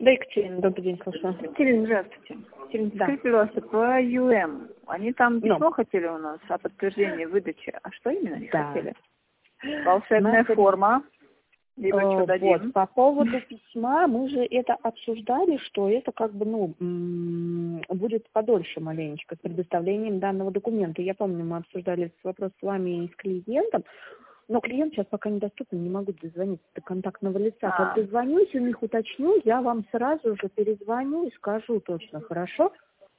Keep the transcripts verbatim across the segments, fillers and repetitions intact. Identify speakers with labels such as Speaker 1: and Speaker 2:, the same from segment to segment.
Speaker 1: Да, Екатерина, добрый день, слушаю.
Speaker 2: Екатерина, здравствуйте. Екатерина,
Speaker 1: Да.
Speaker 2: скажите, пожалуйста, по ю эм, они там
Speaker 1: Ну.
Speaker 2: письмо хотели у нас о подтверждении выдачи. А что именно они
Speaker 1: Да.
Speaker 2: хотели? Волшебная
Speaker 1: Смотри,
Speaker 2: форма, либо
Speaker 1: э,
Speaker 2: что дадим?
Speaker 1: Вот, по поводу письма мы же это обсуждали, что это как бы, ну, м, будет подольше маленечко с предоставлением данного документа. Я помню, мы обсуждали этот вопрос с вами и с клиентом, но клиент сейчас пока недоступен, не могу дозвониться до контактного лица. Как
Speaker 2: А,
Speaker 1: дозвонюсь, у них уточню, я вам сразу же перезвоню и скажу точно, хорошо?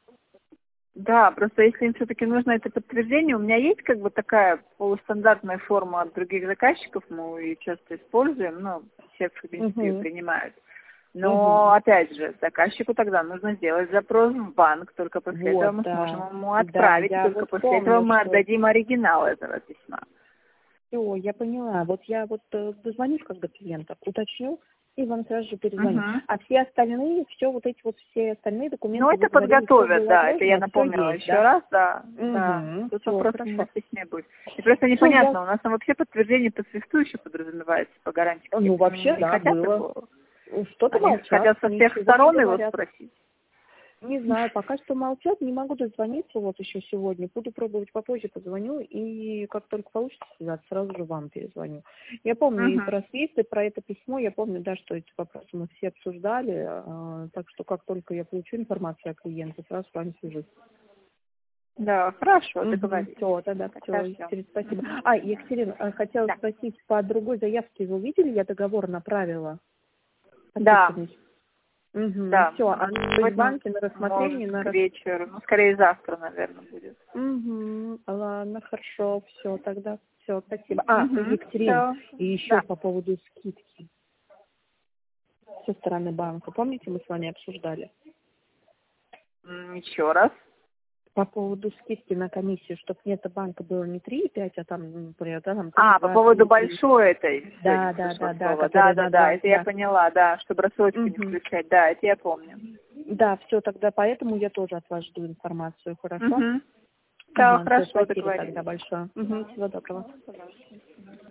Speaker 2: да, просто если им все-таки нужно это подтверждение, у меня есть как бы такая полустандартная форма от других заказчиков, мы ее часто используем, ну, все, в принципе, ее
Speaker 1: Угу.
Speaker 2: принимают. Но,
Speaker 1: Угу.
Speaker 2: опять же, заказчику тогда нужно сделать запрос в банк, только после этого
Speaker 1: Вот,
Speaker 2: мы сможем
Speaker 1: да.
Speaker 2: ему
Speaker 1: Да,
Speaker 2: отправить,
Speaker 1: я
Speaker 2: только
Speaker 1: вот
Speaker 2: после этого
Speaker 1: помню,
Speaker 2: мы
Speaker 1: что
Speaker 2: отдадим оригинал этого письма.
Speaker 1: все, я поняла. Вот я вот э, дозвонюсь, когда клиента, уточню и вам сразу же перезвоню.
Speaker 2: Угу.
Speaker 1: А все остальные, все вот эти вот все остальные
Speaker 2: Ну,
Speaker 1: документы, вы
Speaker 2: это
Speaker 1: говорили, все
Speaker 2: подготовят,
Speaker 1: было
Speaker 2: да, это я
Speaker 1: отложено, все
Speaker 2: напомнила
Speaker 1: есть,
Speaker 2: еще
Speaker 1: да?
Speaker 2: раз, да, да.
Speaker 1: Угу.
Speaker 2: Тут
Speaker 1: Все,
Speaker 2: вопрос у меня
Speaker 1: хорошо.
Speaker 2: в письме будет. И просто
Speaker 1: Все, я...
Speaker 2: непонятно, у нас там вообще подтверждение по свисту еще подразумевается, по гарантии
Speaker 1: Ну,
Speaker 2: какие-то.
Speaker 1: вообще,
Speaker 2: Не
Speaker 1: да,
Speaker 2: хотят
Speaker 1: было.
Speaker 2: такого?
Speaker 1: Что-то
Speaker 2: Они
Speaker 1: молчат,
Speaker 2: хотят со всех
Speaker 1: ничего не
Speaker 2: сторон его
Speaker 1: говорят.
Speaker 2: спросить.
Speaker 1: Не знаю, пока что молчат, не могу дозвониться вот еще сегодня. Буду пробовать попозже, позвоню, и как только получится связаться, сразу же вам перезвоню. Я помню и
Speaker 2: Угу.
Speaker 1: про свист, и про это письмо, я помню, да, что эти вопросы мы все обсуждали, а, так что как только я получу информацию о клиенте, сразу с вами свяжусь.
Speaker 2: Да, хорошо,
Speaker 1: Угу.
Speaker 2: договорились.
Speaker 1: Все, тогда все,
Speaker 2: Тогда все.
Speaker 1: Екатерина, спасибо. А, Екатерина, а, хотела
Speaker 2: Да.
Speaker 1: спросить, по другой заявке вы видели, я договор направила?
Speaker 2: Да,
Speaker 1: Подписанный. Угу.
Speaker 2: да.
Speaker 1: Все,
Speaker 2: У
Speaker 1: а
Speaker 2: нас
Speaker 1: в
Speaker 2: сегодня,
Speaker 1: банке на рассмотрение,
Speaker 2: может,
Speaker 1: на
Speaker 2: к
Speaker 1: рассмотрение.
Speaker 2: вечеру, ну, скорее завтра, наверное, будет.
Speaker 1: Угу, ладно, хорошо, все, тогда все, спасибо. А,
Speaker 2: Угу.
Speaker 1: Екатерин,
Speaker 2: Все.
Speaker 1: и еще
Speaker 2: Да.
Speaker 1: по поводу скидки со стороны банка. Помните, мы с вами обсуждали?
Speaker 2: М, Еще раз.
Speaker 1: По поводу скидки на комиссию, чтобы вместо банка было не три и пять, а там, например, да, там три,
Speaker 2: А, по
Speaker 1: два,
Speaker 2: поводу
Speaker 1: три, и...
Speaker 2: большой этой,
Speaker 1: Да,
Speaker 2: сегодня
Speaker 1: да,
Speaker 2: пришло
Speaker 1: да, да,
Speaker 2: слово. Да,
Speaker 1: которая
Speaker 2: да,
Speaker 1: на
Speaker 2: да,
Speaker 1: два,
Speaker 2: это я
Speaker 1: да.
Speaker 2: поняла, да, чтобы рассрочку не
Speaker 1: Угу.
Speaker 2: включать, да, это я помню.
Speaker 1: Да, все, тогда поэтому я тоже от вас жду информацию, хорошо?
Speaker 2: Угу. Да,
Speaker 1: Ага, все,
Speaker 2: хорошо,
Speaker 1: спасибо тогда
Speaker 2: договорились.
Speaker 1: большое. Угу, всего доброго.
Speaker 2: Пожалуйста.